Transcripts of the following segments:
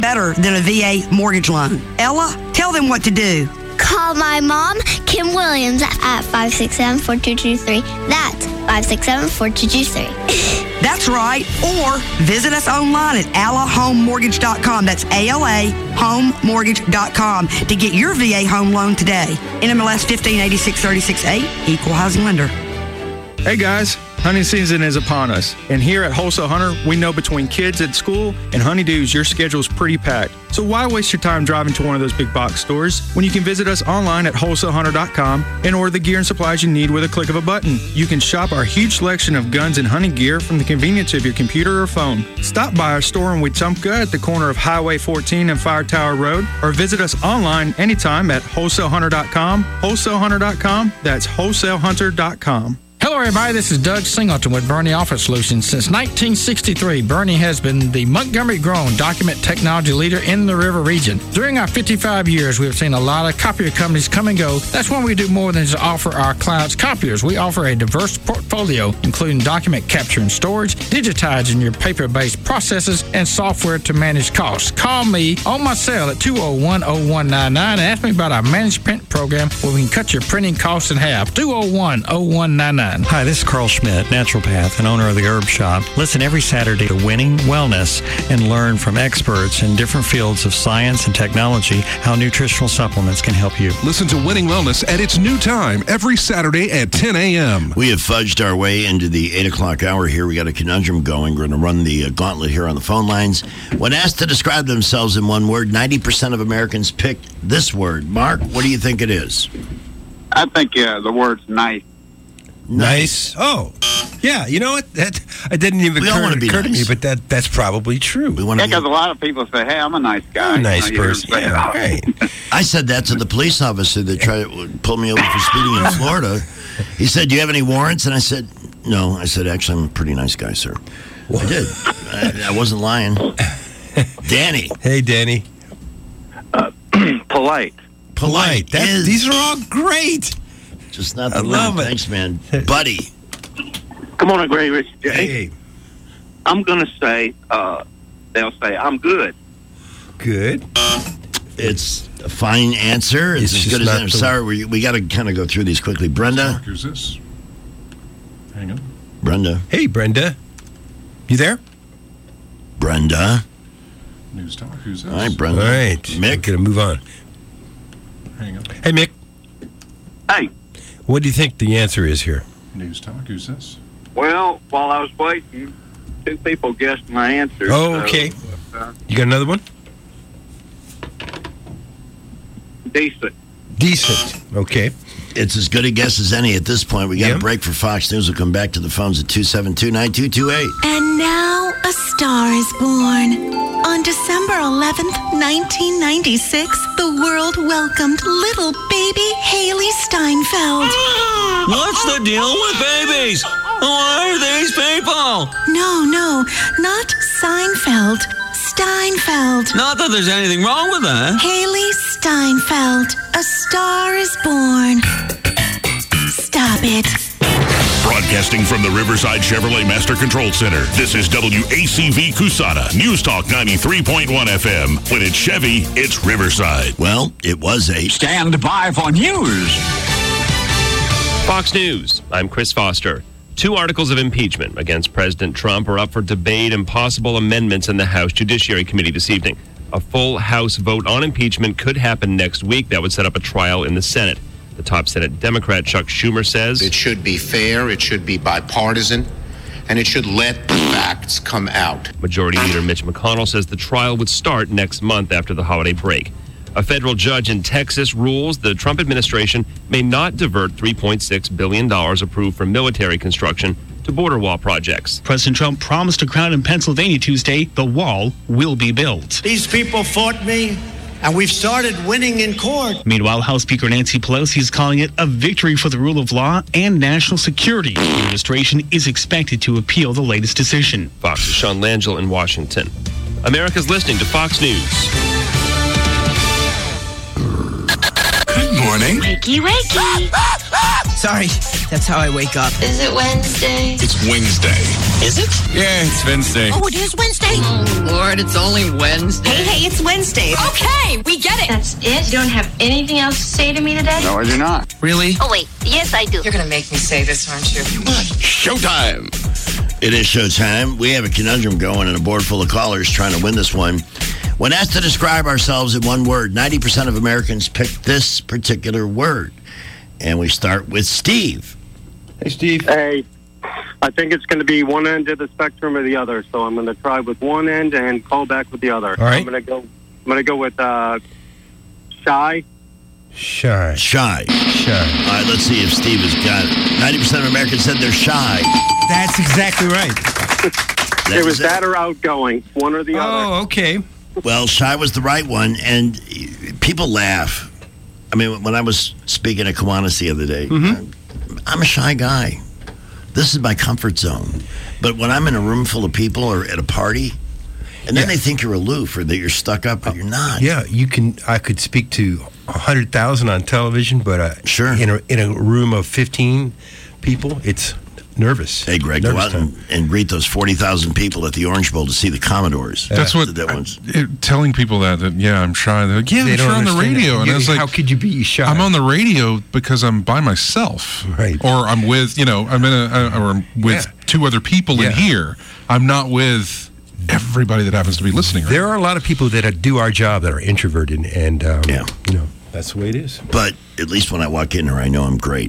better than a VA mortgage loan. Ella, tell them what to do. Call my mom, Kim Williams, at 567-4223. That's 567-4223. That's right. Or visit us online at alahomemortgage.com. That's alahomemortgage.com to get your VA home loan today. NMLS 158636A, Equal Housing Lender. Hey guys, hunting season is upon us. And here at Wholesale Hunter, we know between kids at school and honeydews, your schedule's pretty packed. So why waste your time driving to one of those big box stores when you can visit us online at wholesalehunter.com and order the gear and supplies you need with a click of a button. You can shop our huge selection of guns and hunting gear from the convenience of your computer or phone. Stop by our store in Wetumpka at the corner of Highway 14 and Fire Tower Road, or visit us online anytime at wholesalehunter.com. Wholesalehunter.com, that's wholesalehunter.com. Hello, everybody. This is Doug Singleton with Bernie Office Solutions. Since 1963, Bernie has been the Montgomery-grown document technology leader in the River region. During our 55 years, we have seen a lot of copier companies come and go. That's when we do more than just offer our clients copiers. We offer a diverse portfolio, including document capture and storage, digitizing your paper-based processes, and software to manage costs. Call me on my cell at 201-0199 and ask me about our managed print program where we can cut your printing costs in half. 201-0199. Hi, this is Carl Schmidt, naturopath and owner of the Herb Shop. Listen every Saturday to Winning Wellness and learn from experts in different fields of science and technology how nutritional supplements can help you. Listen to Winning Wellness at its new time every Saturday at 10 a.m. We have fudged our way into the 8 o'clock hour here. We got a conundrum going. We're going to run the gauntlet here on the phone lines. When asked to describe themselves in one word, 90% of Americans picked this word. Mark, what do you think it is? I think the word's nice. Nice. Oh, yeah. You know what? That I didn't even occur to me, but that's probably true. Because a lot of people say, "Hey, I'm a nice guy." I'm a nice person. Yeah, right. I said that to the police officer that tried to pull me over for speeding in Florida. He said, "Do you have any warrants?" And I said, "No." I said, "Actually, I'm a pretty nice guy, sir." I did. I wasn't lying. Danny. Hey, Danny. Polite. These are all great. Just not the love. Thanks, man. Buddy. Good morning, Gray Rich J. Hey. I'm going to say, they'll say, I'm good. Good. It's a fine answer. It's as good as I'm sorry. We got to kind of go through these quickly. Brenda. Who's this? Hang on. Brenda. Hey, Brenda. You there? Brenda. News Talk. Who's this? All right, Brenda. All right. Mick. Going to move on. Hang on. Hey, Mick. Hey. What do you think the answer is here? News Talk. Who's this? Well, while I was waiting, two people guessed my answer. Oh, okay. You got another one? Decent. Okay. It's as good a guess as any at this point. We got a break for Fox News. We'll come back to the phones at 272-9228. And now a star is born. On December 11th, 1996, the world welcomed little baby Haley Steinfeld. What's the deal with babies? Why are these people? No, not Seinfeld. Steinfeld. Not that there's anything wrong with that. Haley Steinfeld. A star is born. Stop it. Broadcasting from the Riverside Chevrolet Master Control Center, this is WACV Cusana, News Talk 93.1 FM. When it's Chevy, it's Riverside. Well, it was a... Stand by for news. Fox News, I'm Chris Foster. 2 articles of impeachment against President Trump are up for debate and possible amendments in the House Judiciary Committee this evening. A full House vote on impeachment could happen next week. That would set up a trial in the Senate. The top Senate Democrat, Chuck Schumer, says it should be fair, it should be bipartisan, and it should let the facts come out. Majority Leader Mitch McConnell says the trial would start next month after the holiday break. A federal judge in Texas rules the Trump administration may not divert $3.6 billion approved for military construction to border wall projects. President Trump promised a crowd in Pennsylvania Tuesday the wall will be built. These people fought me, and we've started winning in court. Meanwhile, House Speaker Nancy Pelosi is calling it a victory for the rule of law and national security. The administration is expected to appeal the latest decision. Fox's Sean Langell in Washington. America's listening to Fox News. Good morning. Wakey, wakey. Sorry, that's how I wake up. Is it Wednesday? It's Wednesday. Is it? Yeah, it's Wednesday. Oh, it is Wednesday? Oh, Lord, it's only Wednesday. Hey, it's Wednesday. Okay, we get it. That's it? You don't have anything else to say to me today? No, I do not. Really? Oh, wait. Yes, I do. You're going to make me say this, aren't you? Showtime. It is showtime. We have a conundrum going and a board full of callers trying to win this one. When asked to describe ourselves in one word, 90% of Americans pick this particular word. And we start with Steve. Hey, Steve. Hey, I think it's going to be one end of the spectrum or the other. So I'm going to try with one end and call back with the other. All right. I'm going to go with shy. Shy. Shy. All right, let's see if Steve has got it. 90% of Americans said they're shy. That's exactly right. It was that or outgoing, one or the other. Oh, okay. Well, shy was the right one, and people laugh. I mean, when I was speaking at Kiwanis the other day, I'm a shy guy. This is my comfort zone. But when I'm in a room full of people or at a party, and then they think you're aloof or that you're stuck up, but you're not. Yeah, I could speak to 100,000 on television, but sure, in a room of 15 people, it's nervous. Hey, Greg, go out and greet those 40,000 people at the Orange Bowl to see the Commodores. That's what telling people that yeah, I'm shy. They're like, yeah, I'm sure on the radio. And I was like, how could you be shy? I'm on the radio because I'm by myself, right? Or I'm with, I'm with two other people in here. I'm not with everybody that happens to be listening. There are a lot of people that do our job that are introverted, and that's the way it is. But at least when I walk in here, I know I'm great.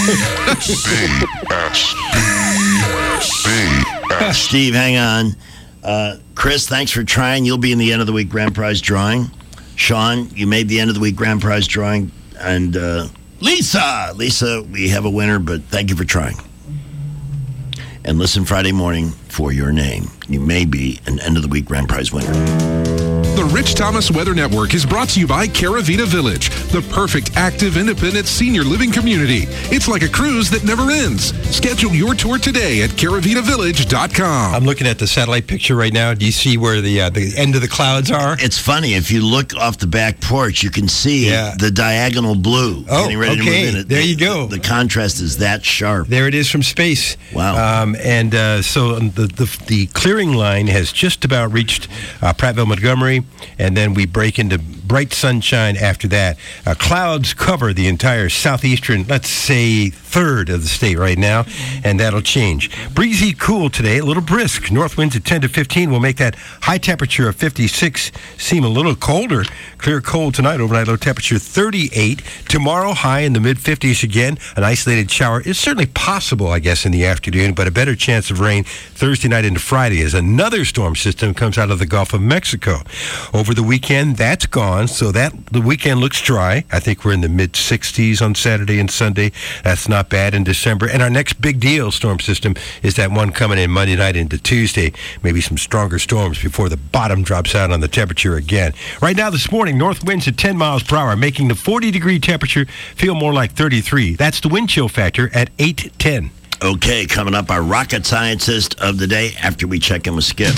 Steve, hang on. Chris, thanks for trying. You'll be in the end of the week grand prize drawing. Sean, you made the end of the week grand prize drawing. And Lisa, we have a winner, but thank you for trying. And listen Friday morning for your name. You may be an end of the week grand prize winner. The Rich Thomas Weather Network is brought to you by Caravita Village, the perfect active, independent senior living community. It's like a cruise that never ends. Schedule your tour today at caravitavillage.com. I'm looking at the satellite picture right now. Do you see where the end of the clouds are? It's funny. If you look off the back porch, you can see the diagonal blue. Oh, getting ready to move in. There you go. The contrast is that sharp. There it is from space. Wow. So the clearing line has just about reached Prattville, Montgomery, and then we break into bright sunshine after that. Clouds cover the entire southeastern, let's say, third of the state right now, and that'll change. Breezy, cool today, a little brisk. North winds at 10 to 15 will make that high temperature of 56 seem a little colder. Clear cold tonight, overnight low temperature 38. Tomorrow, high in the mid-50s again. An isolated shower is certainly possible, I guess, in the afternoon, but a better chance of rain Thursday night into Friday as another storm system comes out of the Gulf of Mexico. Over the weekend, that's gone, so that the weekend looks dry. I think we're in the mid-60s on Saturday and Sunday. That's not bad in December. And our next big deal storm system is that one coming in Monday night into Tuesday. Maybe some stronger storms before the bottom drops out on the temperature again. Right now this morning, north winds at 10 miles per hour, making the 40-degree temperature feel more like 33. That's the wind chill factor at 810. Okay, coming up, our rocket scientist of the day after we check in with Skip.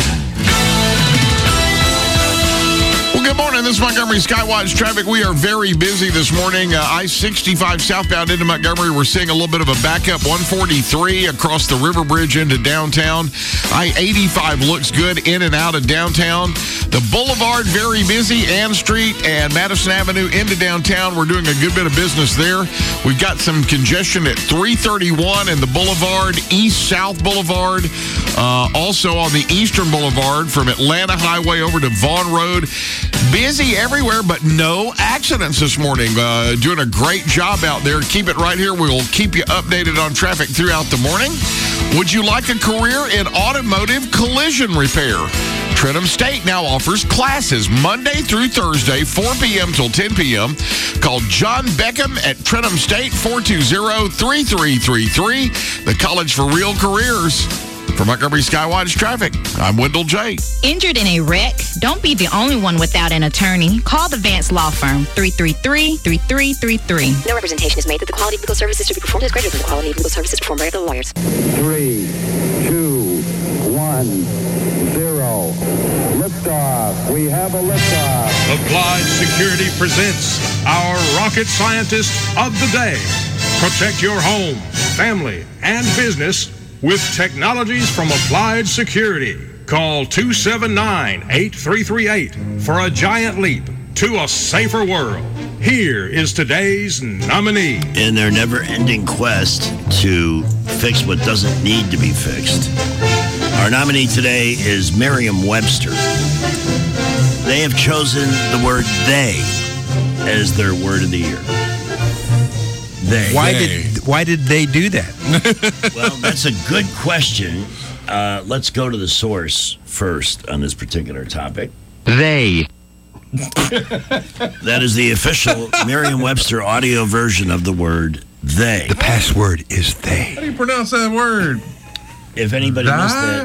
Good morning. This is Montgomery Skywatch traffic. We are very busy this morning. I-65 southbound into Montgomery. We're seeing a little bit of a backup. 143 across the River Bridge into downtown. I-85 looks good in and out of downtown. The Boulevard, very busy. Ann Street and Madison Avenue into downtown. We're doing a good bit of business there. We've got some congestion at 331 and the Boulevard, East-South Boulevard. Also on the Eastern Boulevard from Atlanta Highway over to Vaughn Road. Busy everywhere, but no accidents this morning. Doing a great job out there. Keep it right here. We'll keep you updated on traffic throughout the morning. Would you like a career in automotive collision repair? Trentham State now offers classes Monday through Thursday, 4 p.m. till 10 p.m. Call John Beckham at Trentham State, 420-3333. The College for Real Careers. For Montgomery Skywatch Traffic, I'm Wendell J. Injured in a wreck? Don't be the only one without an attorney. Call the Vance Law Firm, 333-3333. No representation is made that the quality of legal services to be performed is greater than the quality of legal services performed by other lawyers. 3, 2, 1, 0. Liftoff. We have a liftoff. Applied Security presents our rocket scientist of the day. Protect your home, family, and business with technologies from Applied Security. Call 279-8338 for a giant leap to a safer world. Here is today's nominee. In their never-ending quest to fix what doesn't need to be fixed, our nominee today is Merriam-Webster. They have chosen the word they as their word of the year. They. Why did they do that? Well, that's a good question. Let's go to the source first on this particular topic. They. That is the official Merriam-Webster audio version of the word they. The password is they. How do you pronounce that word? If anybody missed that.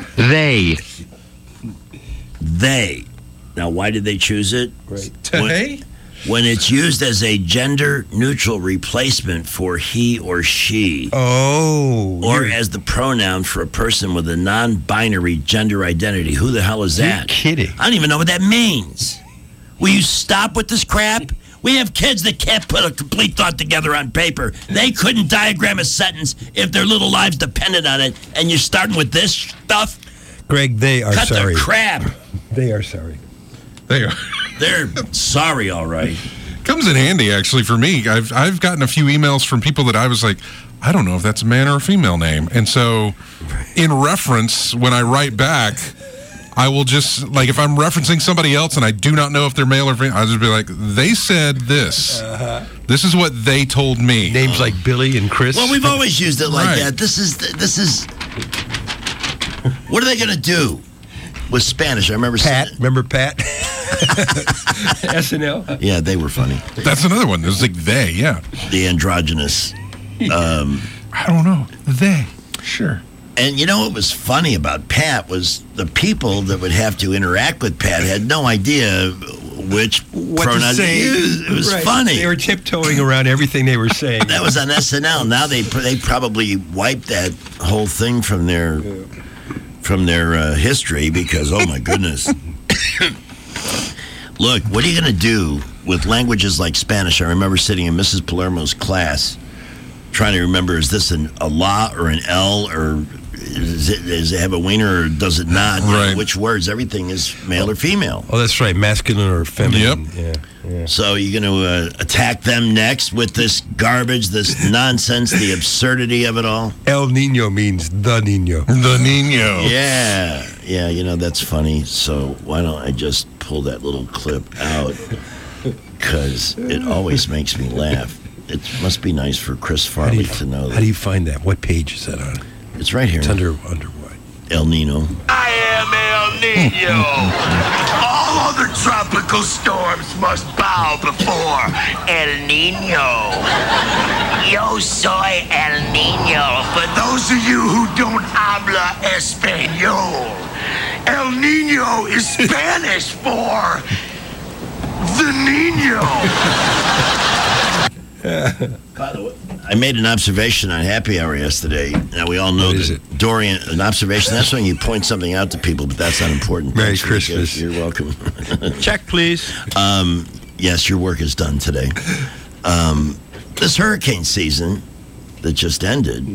They. Now, why did they choose it? Right. When it's used as a gender-neutral replacement for he or she. Oh. Or as the pronoun for a person with a non-binary gender identity. Who the hell is that? You're kidding. I don't even know what that means. Will you stop with this crap? We have kids that can't put a complete thought together on paper. They couldn't diagram a sentence if their little lives depended on it. And you're starting with this stuff? Greg, they are Cut sorry. Cut the crap. They are sorry. They are. They're sorry, all right. Comes in handy, actually, for me. I've gotten a few emails from people that I was like, I don't know if that's a man or a female name. And so, in reference, when I write back, I will just, like, if I'm referencing somebody else and I do not know if they're male or female, I'll just be like, they said this. This is what they told me. Names like Billy and Chris. Well, we've always used it like that. This is. What are they going to do with Spanish? I remember Pat. Remember Pat? SNL? Yeah, they were funny. That's another one. It was like they, yeah. The androgynous. I don't know. They. Sure. And you know what was funny about Pat was the people that would have to interact with Pat had no idea which pronoun to use. It was funny. They were tiptoeing around everything they were saying. That was on SNL. Now they probably wiped that whole thing from their history because, oh my goodness. Look, what are you going to do with languages like Spanish? I remember sitting in Mrs. Palermo's class trying to remember, is this a la or an L, or does it have a wiener or does it not? Right. Which words? Everything is male or female. Oh, that's right. Masculine or feminine. Yep. Yeah. So you're going to attack them next with this garbage, this nonsense, the absurdity of it all? El Nino means the Nino. The Nino. Yeah. Yeah, you know, that's funny. So why don't I just pull that little clip out? Because it always makes me laugh. It must be nice for Chris Farley to know that. How do you find that? What page is that on? It's right here. It's under what? El Nino. I am El Nino. All other tropical storms must bow before El Nino. Yo soy El Nino. For those of you who don't habla español, El Nino is Spanish for the Nino. By the way, I made an observation on Happy Hour yesterday. Now, we all know that Dorian, an observation, that's when you point something out to people, but that's not important. Merry Christmas. You're welcome. Check, please. Yes, your work is done today. This hurricane season that just ended,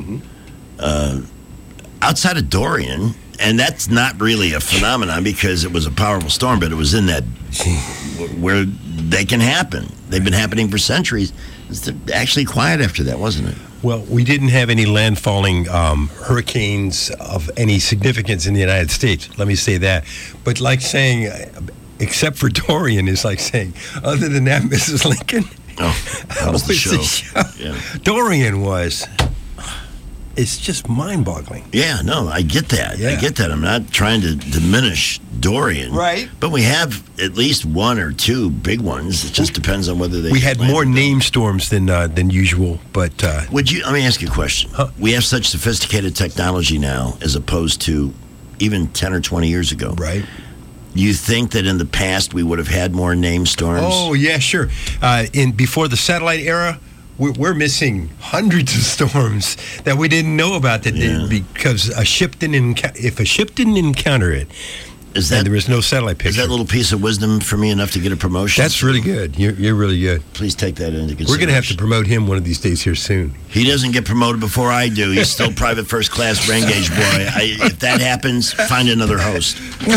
outside of Dorian, and that's not really a phenomenon because it was a powerful storm, but it was in that where they can happen. They've been happening for centuries. It's actually quiet after that, wasn't it? Well, we didn't have any landfalling hurricanes of any significance in the United States. Let me say that. But like saying, except for Dorian, is like saying, other than that, Mrs. Lincoln. Oh, that was the show. Yeah. Dorian was. It's just mind-boggling. Yeah, no, I get that. Yeah. I get that. I'm not trying to diminish Dorian. Right. But we have at least one or two big ones. It just depends on whether they... We had more name storms than usual, but... Let me ask you a question. We have such sophisticated technology now as opposed to even 10 or 20 years ago. Right. You think that in the past we would have had more name storms? Oh, yeah, sure. Before the satellite era... We're missing hundreds of storms that we didn't know about because if a ship didn't encounter it, And there is no satellite picture. Is that little piece of wisdom for me enough to get a promotion? That's really good. You're really good. Please take that into consideration. We're going to have to promote him one of these days here soon. He doesn't get promoted before I do. He's still private first class brain gauge boy. If that happens, find another host.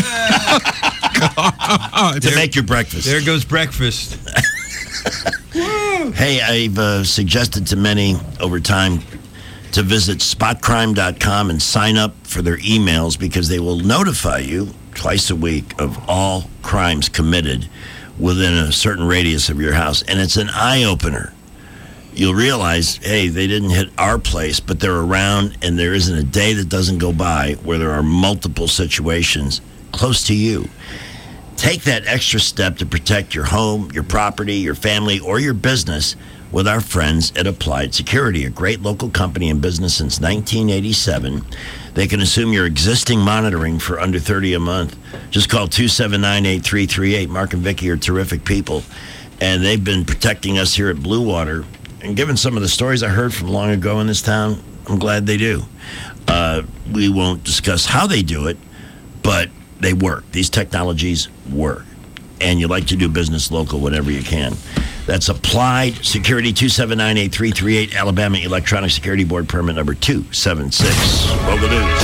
To make your breakfast. There goes breakfast. Hey, I've suggested to many over time to visit spotcrime.com and sign up for their emails because they will notify you twice a week of all crimes committed within a certain radius of your house. And it's an eye-opener. You'll realize, hey, they didn't hit our place, but they're around, and there isn't a day that doesn't go by where there are multiple situations close to you. Take that extra step to protect your home, your property, your family, or your business with our friends at Applied Security, a great local company in business since 1987. They can assume your existing monitoring for under $30 a month. Just call 279-8338. Mark and Vicky are terrific people, and they've been protecting us here at Blue Water. And given some of the stories I heard from long ago in this town, I'm glad they do. We won't discuss how they do it, but they work. These technologies work. And you like to do business local whenever you can. That's Applied Security, 279-8338, Alabama Electronic Security Board permit number 276. Local News,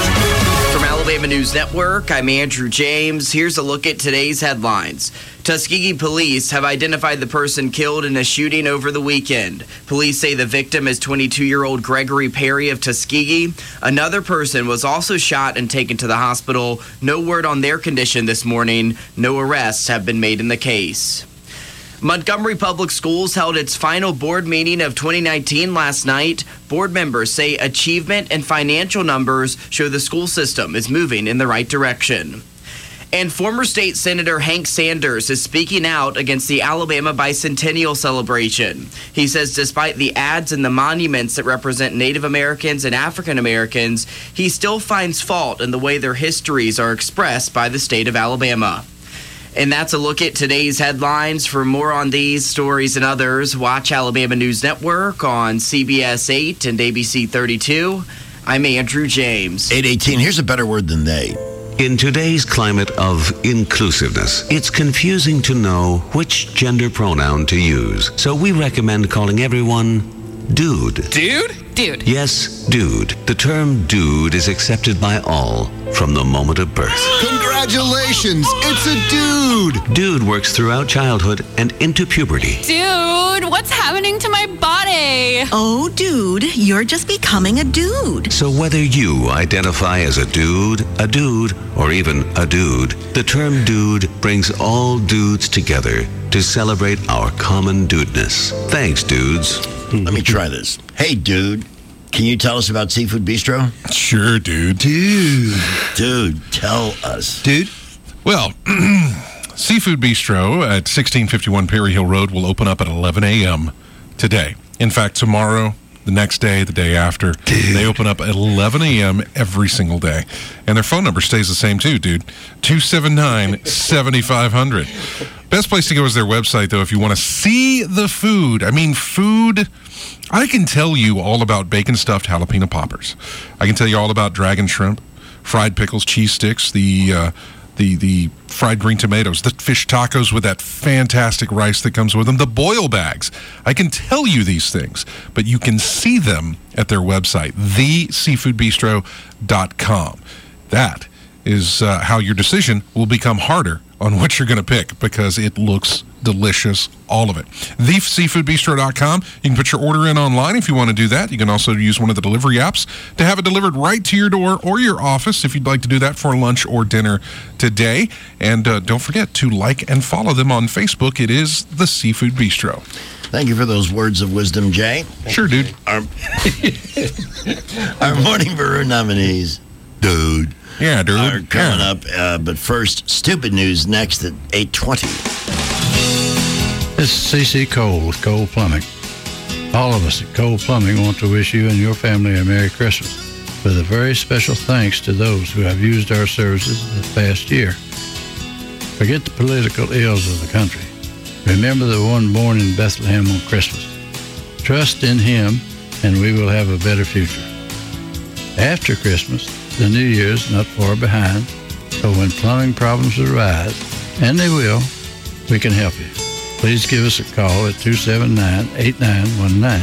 876. From Alabama News Network, I'm Andrew James. Here's a look at today's headlines. Tuskegee police have identified the person killed in a shooting over the weekend. Police say the victim is 22-year-old Gregory Perry of Tuskegee. Another person was also shot and taken to the hospital. No word on their condition this morning. No arrests have been made in the case. Montgomery Public Schools held its final board meeting of 2019 last night. Board members say achievement and financial numbers show the school system is moving in the right direction. And former state Senator Hank Sanders is speaking out against the Alabama Bicentennial celebration. He says despite the ads and the monuments that represent Native Americans and African Americans, he still finds fault in the way their histories are expressed by the state of Alabama. And that's a look at today's headlines. For more on these stories and others, watch Alabama News Network on CBS 8 and ABC 32. I'm Andrew James. 818, here's a better word than they. In today's climate of inclusiveness, it's confusing to know which gender pronoun to use. So we recommend calling everyone dude. Dude? Dude. Yes, dude. The term dude is accepted by all from the moment of birth. Congratulations, it's a dude. Dude works throughout childhood and into puberty. Dude, what's happening to my body? Oh, dude, you're just becoming a dude. So whether you identify as a dude, or even a dude, the term dude brings all dudes together to celebrate our common dudeness. Thanks, dudes. Let me try this. Hey, dude, can you tell us about Seafood Bistro? Sure, dude. Dude, tell us. Dude? Well, Seafood Bistro at 1651 Perry Hill Road will open up at 11 a.m. today. In fact, tomorrow, the next day, the day after, they open up at 11 a.m. every single day. And their phone number stays the same, too, dude. 279-7500. Best place to go is their website, though, if you want to see the food. I mean, food. I can tell you all about bacon-stuffed jalapeno poppers. I can tell you all about dragon shrimp, fried pickles, cheese sticks, the fried green tomatoes, the fish tacos with that fantastic rice that comes with them, the boil bags. I can tell you these things, but you can see them at their website, theseafoodbistro.com. That is how your decision will become harder on what you're going to pick because it looks delicious, all of it. TheSeafoodBistro.com. You can put your order in online if you want to do that. You can also use one of the delivery apps to have it delivered right to your door or your office if you'd like to do that for lunch or dinner today. And don't forget to like and follow them on Facebook. It is The Seafood Bistro. Thank you for those words of wisdom, Jay. Sure, dude. Our Morning Brew nominees, dude. Yeah, dude. Are coming up. But first, stupid news next at 8:20. This is C.C. Cole with Cole Plumbing. All of us at Cole Plumbing want to wish you and your family a Merry Christmas with a very special thanks to those who have used our services this past year. Forget the political ills of the country. Remember the one born in Bethlehem on Christmas. Trust in him and we will have a better future. After Christmas, the New Year's not far behind, So when plumbing problems arise, and they will, we can help you. Please give us a call at 279-8919.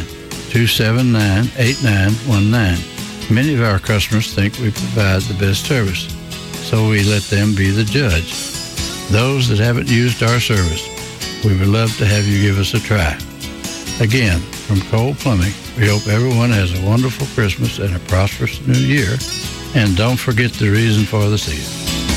279-8919. Many of our customers think we provide the best service, so we let them be the judge. Those that haven't used our service, we would love to have you give us a try. Again, from Cole Plumbing, we hope everyone has a wonderful Christmas and a prosperous New Year. And don't forget the reason for the season.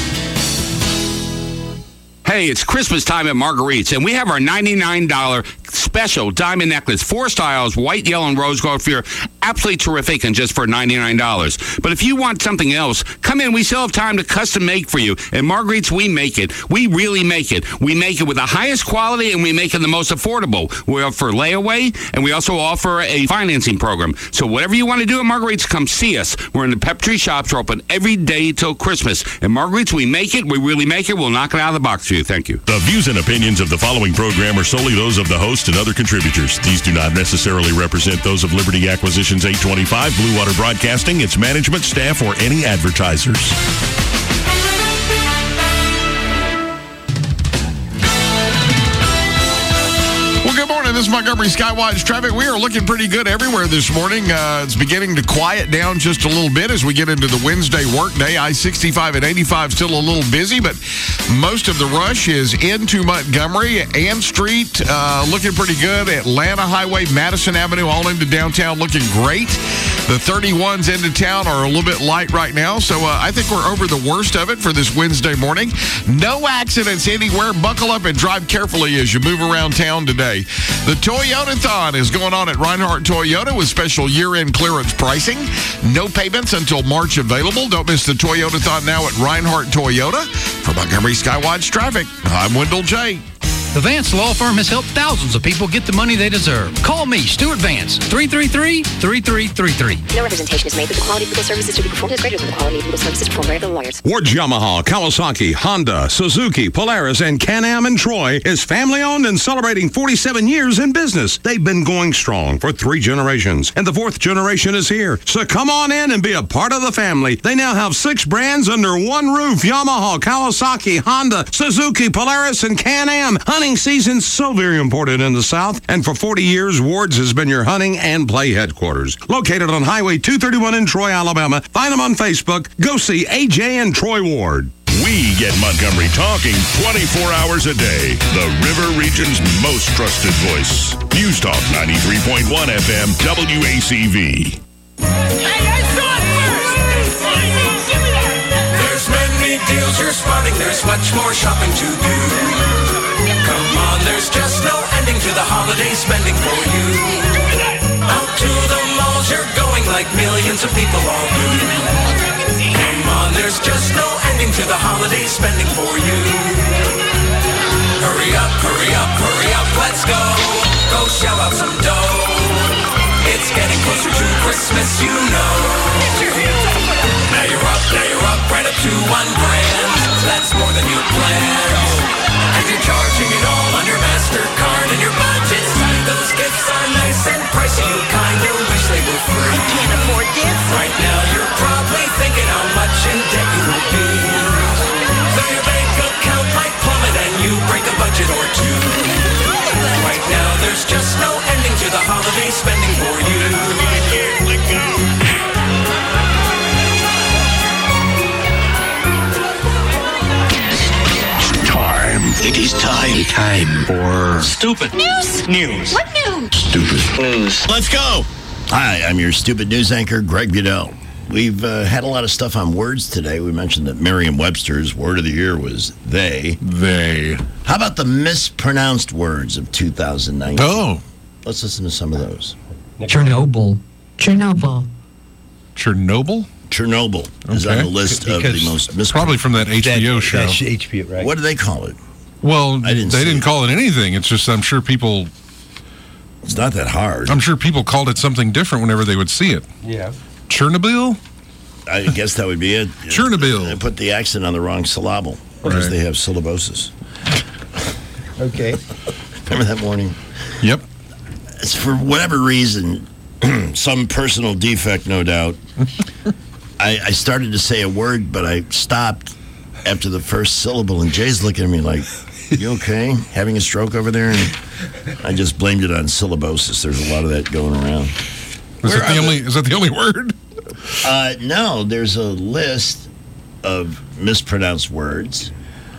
Hey, it's Christmas time at Marguerite's, and we have our $99 special diamond necklace, 4 styles, white, yellow, and rose gold for absolutely terrific and just for $99. But if you want something else, come in. We still have time to custom make for you. At Marguerite's, we make it. We really make it. We make it with the highest quality, and we make it the most affordable. We offer layaway, and we also offer a financing program. So whatever you want to do at Marguerite's, come see us. We're in the Pepper Tree shops. We're open every day till Christmas. At Marguerite's, we make it. We really make it. We'll knock it out of the box for you. Thank you. The views and opinions of the following program are solely those of the host and other contributors. These do not necessarily represent those of Liberty Acquisitions 825, Blue Water Broadcasting, its management, staff, or any advertisers. Well, good morning. This is Montgomery Skywatch Traffic. We are looking pretty good everywhere this morning. It's beginning to quiet down just a little bit as we get into the Wednesday workday. I-65 and 85 still a little busy, but most of the rush is into Montgomery. Ann Street looking pretty good. Atlanta Highway, Madison Avenue, all into downtown looking great. The 31s into town are a little bit light right now, so I think we're over the worst of it for this Wednesday morning. No accidents anywhere. Buckle up and drive carefully as you move around town today. The Toyota-thon is going on at Reinhardt Toyota with special year-end clearance pricing. No payments until March available. Don't miss the Toyota-thon now at Reinhardt Toyota. For Montgomery Skywatch Traffic, I'm Wendell J. The Vance Law Firm has helped thousands of people get the money they deserve. Call me, Stuart Vance, 333-3333. No representation is made, but the quality of legal services to be performed is greater than the quality of legal services performed by other lawyers. Ward's Yamaha, Kawasaki, Honda, Suzuki, Polaris, and Can-Am in Troy is family-owned and celebrating 47 years in business. They've been going strong for 3 generations, and the 4th generation is here. So come on in and be a part of the family. They now have 6 brands under one roof: Yamaha, Kawasaki, Honda, Suzuki, Polaris, and Can-Am. Hunting season's so very important in the South, and for 40 years, Ward's has been your hunting and play headquarters. Located on Highway 231 in Troy, Alabama. Find them on Facebook. Go see AJ and Troy Ward. We get Montgomery talking 24 hours a day. The River Region's most trusted voice. News Talk 93.1 FM WACV. There's many deals you're spotting. There's much more shopping to do. Come on, there's just no ending to the holiday spending for you. Out to the malls you're going like millions of people all do. Come on, there's just no ending to the holiday spending for you. Hurry up, hurry up, hurry up, let's go. Go shell out some dough. It's getting closer to Christmas, you know. Now you're up, right up to $1 grand. That's more than you planned. And you're charging it all on your MasterCard, and your budget's tight. Those gifts are nice and pricey. You kinda wish they were free. I can't afford gifts. Right now you're probably thinking how much in debt you will be. So your bank account might plummet and you break a budget or two. Right now there's just no ending to the holiday spending for you. Let go. It is time for Stupid News. What news? Stupid News. Let's go. Hi, I'm your Stupid News anchor, Greg Budell. We've had a lot of stuff on words today. We mentioned that Merriam-Webster's word of the year was they. They. How about the mispronounced words of 2019? Oh. Let's listen to some of those. Chernobyl. Chernobyl. Chernobyl? Chernobyl is on the list of the most mispronounced. Probably from that HBO show. That's HBO, right? What do they call it? Well, they didn't call it anything. It's just I'm sure people... It's not that hard. I'm sure people called it something different whenever they would see it. Yeah. Chernobyl? I guess that would be it. Chernobyl. They put the accent on the wrong syllable because they have syllabosis. Okay. Remember that morning? Yep. It's for whatever reason, some personal defect, no doubt. I started to say a word, but I stopped after the first syllable, and Jay's looking at me like, you okay? Having a stroke over there? And I just blamed it on syllabosis. There's a lot of that going around. Is that the only word? No, there's a list of mispronounced words.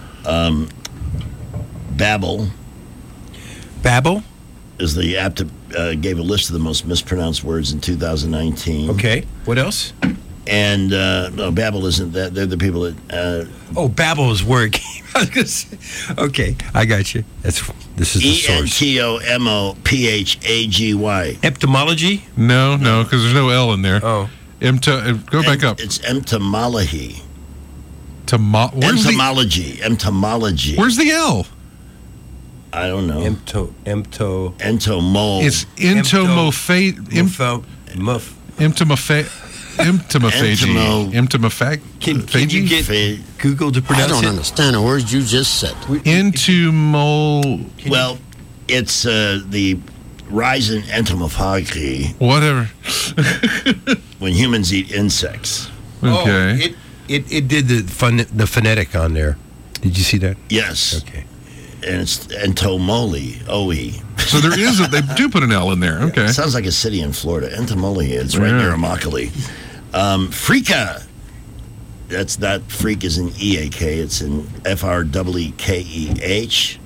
Babel. Babel? Is the app that gave a list of the most mispronounced words in 2019. Okay. What else? And no, Babel isn't that. They're the people that. Babel is where it came. Okay, I got you. This is the source. ENTOMOPHAGY. Entomology? No, because there's no L in there. Oh. Go back up. It's entomology. Entomology. Entomology. Where's the L? I don't know. Entomo. It's entomophagy. Can you get Google to pronounce it? I don't understand the words you just said. Well, it's the rise in entomophagy. Whatever. When humans eat insects. Okay. It did the phonetic on there. Did you see that? Yes. Okay. And it's entomology. O-E. So there is they do put an L in there. Okay. It sounds like a city in Florida. Entomology. It's right near Immokalee. Freaka. That's not freak is in E-A-K. It's in F-R-E-E-K-E-H.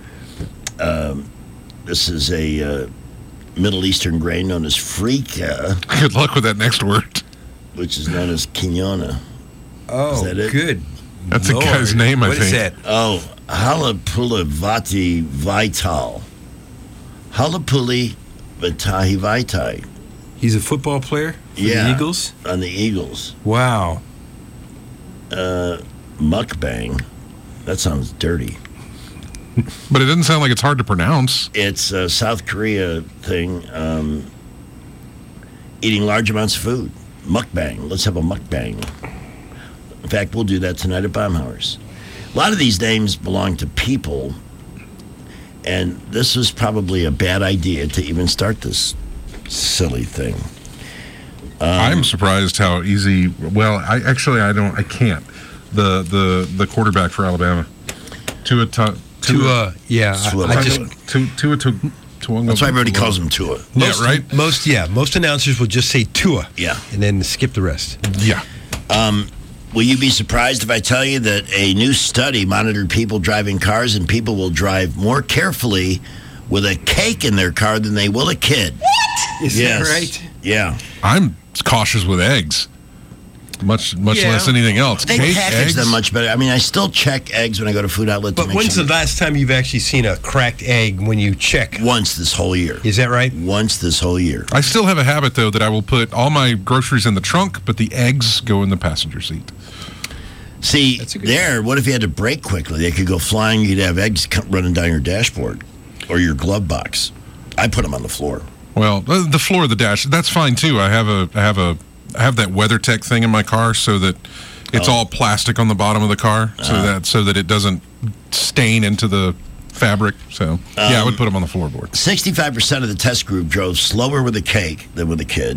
This is a Middle Eastern grain known as freaka. Good luck with that next word. Which is known as quinoa. Oh, is that it? Good. That's a guy's name, I think. What is that? Oh, Halapuli Vital. Halapuli Vitahi Vitai. He's a football player for the Eagles? On the Eagles. Wow. Mukbang. That sounds dirty. But it doesn't sound like it's hard to pronounce. It's a South Korea thing. Eating large amounts of food. Mukbang. Let's have a mukbang. In fact, we'll do that tonight at Baumhauer's. A lot of these names belong to people, and this was probably a bad idea to even start this silly thing. I'm surprised how easy. Well, I can't. The quarterback for Alabama, Tua. Yeah. That's why everybody calls him Tua. Most announcers will just say Tua. Yeah. And then skip the rest. Yeah. Will you be surprised if I tell you that a new study monitored people driving cars, and people will drive more carefully with a cake in their car than they will a kid? What? Is that right? Yeah. I'm cautious with eggs. Much less anything else. They package them much better. I mean, I still check eggs when I go to food outlet. But when's the last time you've actually seen a cracked egg when you check? Once this whole year. Is that right? Once this whole year. I still have a habit, though, that I will put all my groceries in the trunk, but the eggs go in the passenger seat. See, what if you had to brake quickly? They could go flying. You'd have eggs running down your dashboard or your glove box. I put them on the floor. Well, the floor of the dash, that's fine, too. I have that WeatherTech thing in my car so that it's all plastic on the bottom of the car so that it doesn't stain into the fabric. So, I would put them on the floorboard. 65% of the test group drove slower with a cake than with a kid.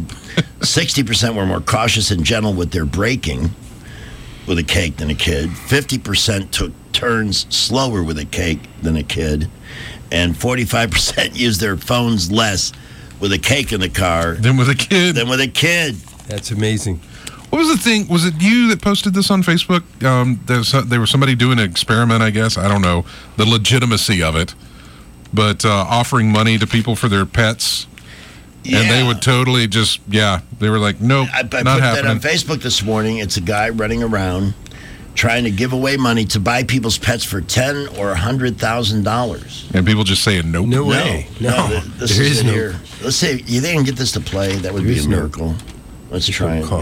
60% were more cautious and gentle with their braking with a cake than a kid. 50% took turns slower with a cake than a kid. And 45% used their phones less with a cake in the car than with a kid. That's amazing. What was the thing? Was it you that posted this on Facebook? There was somebody doing an experiment, I guess. I don't know the legitimacy of it, but offering money to people for their pets. Yeah. And they would totally they were like, nope, I put that on Facebook this morning. It's a guy running around trying to give away money to buy people's pets for $10,000 or $100,000. And people just saying, nope. No way. No. This is in here. Let's see. You think I can get this to play? That would be a miracle. Let's try it.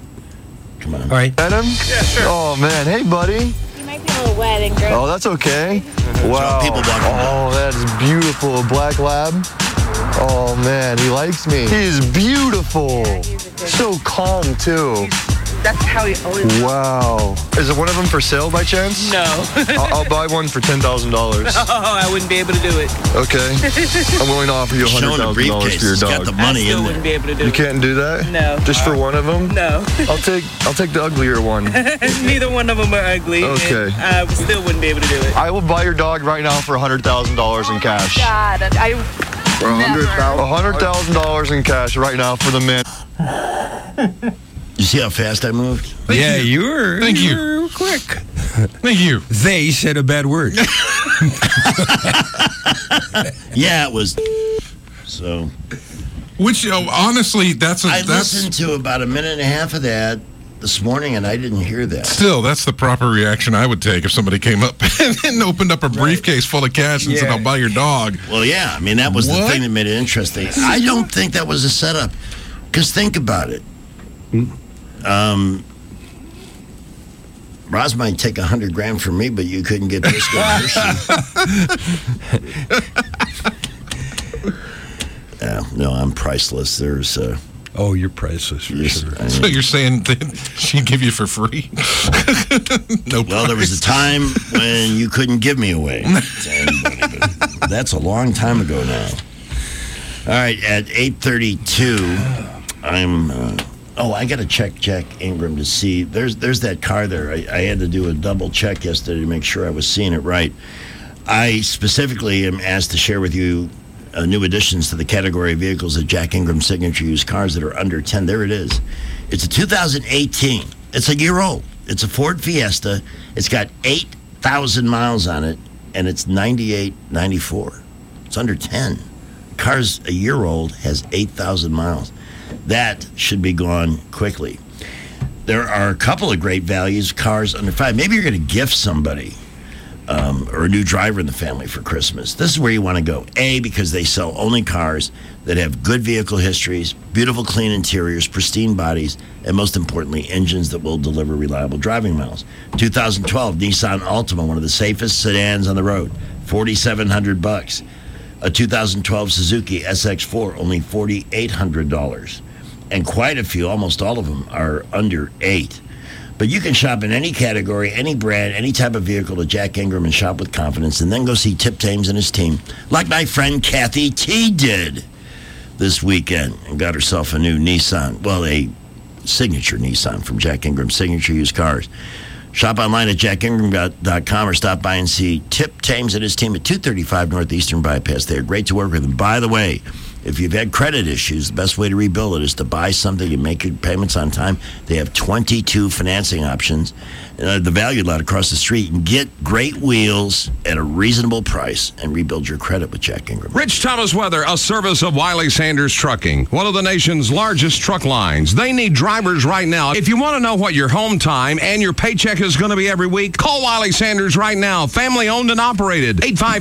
Come on. All right. Adam? Yeah, sure. Oh, man. Hey, buddy. You might be a little wet and gross. Oh, that's okay. Wow. Oh, that is beautiful. A black lab. Oh, man. He likes me. He is beautiful. So calm, too. That's how he always... Wow. Is it one of them for sale by chance? No. I'll buy one for $10,000. Oh, I wouldn't be able to do it. Okay. I'm willing to offer you $100,000 for your dog. Got the money I still in wouldn't there. be able to do You it. can't do that? No. Just for one of them? No. I'll take the uglier one. Neither one of them are ugly. Okay. And I still wouldn't be able to do it. I will buy your dog right now for $100,000 in cash. God, For $100,000 in cash right now for the man. You see how fast I moved? Yeah, you were. Thank you. were quick. Thank you. They said a bad word. Yeah, it was. So. Which, honestly, that's listened to about a minute and a half of that this morning, and I didn't hear that. Still, that's the proper reaction I would take if somebody came up and opened up a briefcase full of cash and said, I'll buy your dog. Well, yeah. I mean, that was the thing that made it interesting. I don't think that was a setup. Because think about it. Roz might take $100,000 from me, but you couldn't get Briscoe and Hershey. No, I'm priceless. There's... Oh, you're priceless for sure. So you're saying that she'd give you for free? No. Well, there was a time when you couldn't give me away to anybody, but that's a long time ago now. All right, at 8:32, I'm... I got to check Jack Ingram to see. There's that car there. I had to do a double check yesterday to make sure I was seeing it right. I specifically am asked to share with you new additions to the category of vehicles at Jack Ingram Signature Used Cars that are under 10. There it is. It's a 2018. It's a year old. It's a Ford Fiesta. It's got 8,000 miles on it, and it's 98.94. It's under 10. The car's a year old, has 8,000 miles. That should be gone quickly. There are a couple of great values, cars under 5. Maybe you're going to gift somebody or a new driver in the family for Christmas. This is where you want to go. A, because they sell only cars that have good vehicle histories, beautiful clean interiors, pristine bodies, and most importantly, engines that will deliver reliable driving miles. 2012 Nissan Altima, one of the safest sedans on the road, $4,700. A 2012 Suzuki SX4, only $4,800. And quite a few, almost all of them, are under $8,000. But you can shop in any category, any brand, any type of vehicle at Jack Ingram and shop with confidence, and then go see Tip Thames and his team, like my friend Kathy T did this weekend, and got herself a new Nissan. Well, a signature Nissan from Jack Ingram Signature Used Cars. Shop online at jackingram.com or stop by and see Tip Thames and his team at 235 Northeastern Bypass. They are great to work with. And by the way, if you've had credit issues, the best way to rebuild it is to buy something and make your payments on time. They have 22 financing options. The value lot across the street, and get great wheels at a reasonable price and rebuild your credit with Jack Ingram. Rich Thomas Weather, a service of Wiley Sanders Trucking, one of the nation's largest truck lines. They need drivers right now. If you want to know what your home time and your paycheck is going to be every week, call Wiley Sanders right now. Family owned and operated.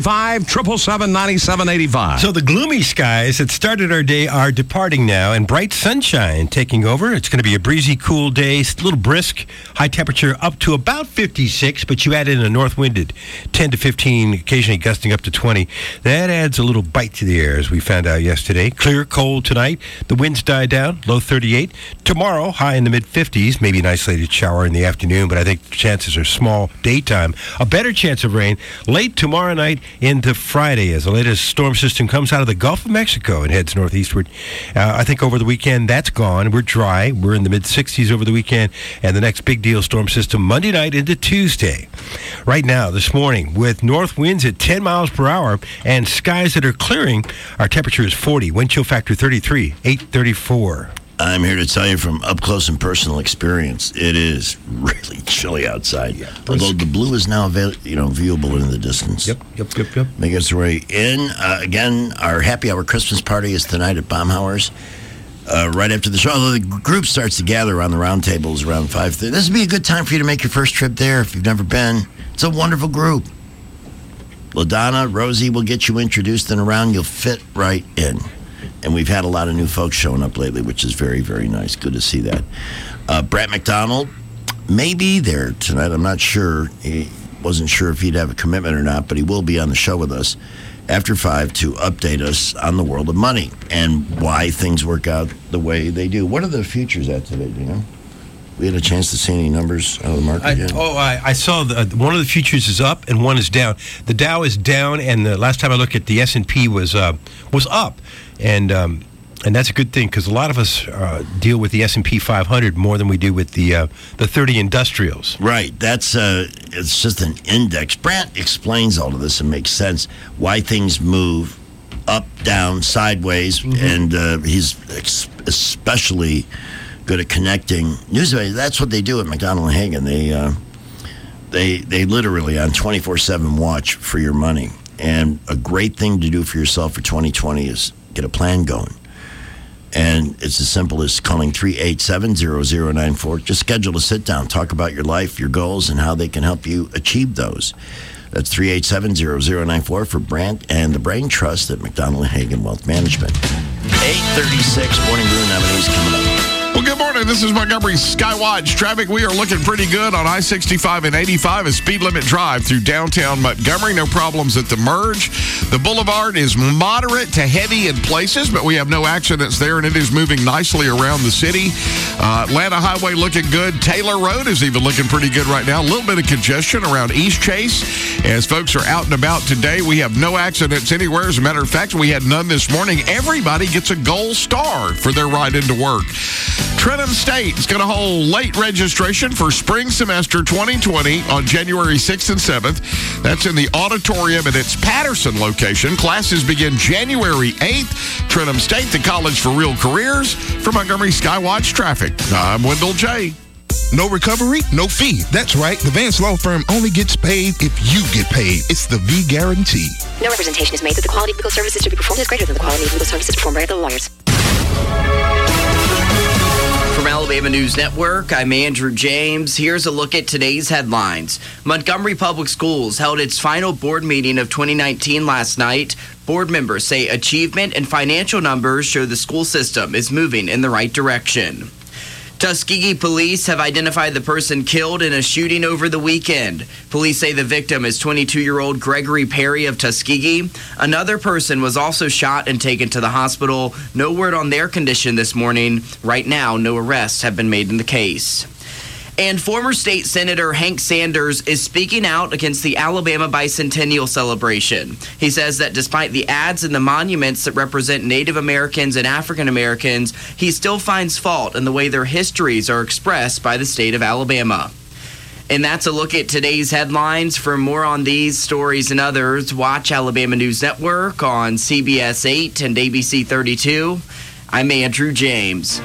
855-777-9785. So the gloomy skies that started our day are departing now, and bright sunshine taking over. It's going to be a breezy, cool day, a little brisk, high temperature up to about 56, but you add in a north wind at 10 to 15, occasionally gusting up to 20. That adds a little bite to the air, as we found out yesterday. Clear, cold tonight. The winds die down, low 38. Tomorrow, high in the mid-50s, maybe an isolated shower in the afternoon, but I think chances are small daytime. A better chance of rain late tomorrow night into Friday as the latest storm system comes out of the Gulf of Mexico and heads northeastward. I think over the weekend, that's gone. We're dry. We're in the mid-60s over the weekend, and the next big deal storm system Monday night into Tuesday. Right now, this morning, with north winds at 10 miles per hour and skies that are clearing, our temperature is 40, wind chill factor 33, 834. I'm here to tell you from up close and personal experience, it is really chilly outside. Yeah, although the blue is now viewable in the distance. Yep. Make its way in. Again, our happy hour Christmas party is tonight at Baumhauer's. Right after the show, although the group starts to gather around the round tables around 5:30. This would be a good time for you to make your first trip there if you've never been. It's a wonderful group. LaDonna, Rosie will get you introduced and around. You'll fit right in. And we've had a lot of new folks showing up lately, which is very, very nice. Good to see that. Brett McDonald may be there tonight. I'm not sure. He wasn't sure if he'd have a commitment or not, but he will be on the show with us after 5 to update us on the world of money and why things work out the way they do. What are the futures at today, do you know? we had a chance to see any numbers out of the market yet? I saw one of the futures is up and one is down. The Dow is down, and the last time I looked at the S&P was up, and that's a good thing because a lot of us deal with the S&P 500 more than we do with the 30 industrials. Right. That's it's just an index. Brandt explains all of this and makes sense why things move up, down, sideways, and he's especially good at connecting news. That's what they do at McDonald and Hagen. They literally on 24/7 watch for your money. And a great thing to do for yourself for 2020 is get a plan going. And it's as simple as calling 387-0094. Just schedule a sit down, talk about your life, your goals, and how they can help you achieve those. That's 387-0094 for Brandt and the Brain Trust at McDonald and Hagen Wealth Management. 836 Morning Brew Nominees coming up. Well, good morning. This is Montgomery Skywatch traffic. We are looking pretty good on I-65 and 85 as speed limit drive through downtown Montgomery. No problems at the merge. The boulevard is moderate to heavy in places, but we have no accidents there, and it is moving nicely around the city. Atlanta Highway looking good. Taylor Road is even looking pretty good right now. A little bit of congestion around East Chase as folks are out and about today. We have no accidents anywhere. As a matter of fact, we had none this morning. Everybody gets a gold star for their ride into work. Trenham State is going to hold late registration for spring semester 2020 on January 6th and 7th. That's in the auditorium at its Patterson location. Classes begin January 8th. Trenham State, the college for real careers. For Montgomery Skywatch Traffic, I'm Wendell J. No recovery, no fee. That's right. The Vance Law Firm only gets paid if you get paid. It's the V Guarantee. No representation is made that the quality of legal services to be performed is greater than the quality of legal services performed by other lawyers. From Alabama News Network, I'm Andrew James. Here's a look at today's headlines. Montgomery Public Schools held its final board meeting of 2019 last night. Board members say achievement and financial numbers show the school system is moving in the right direction. Tuskegee police have identified the person killed in a shooting over the weekend. Police say the victim is 22-year-old Gregory Perry of Tuskegee. Another person was also shot and taken to the hospital. No word on their condition this morning. Right now, no arrests have been made in the case. And former state senator Hank Sanders is speaking out against the Alabama bicentennial celebration. He says that despite the ads and the monuments that represent Native Americans and African Americans, he still finds fault in the way their histories are expressed by the state of Alabama. And that's a look at today's headlines. For more on these stories and others, watch Alabama News Network on CBS 8 and ABC 32. I'm Andrew James.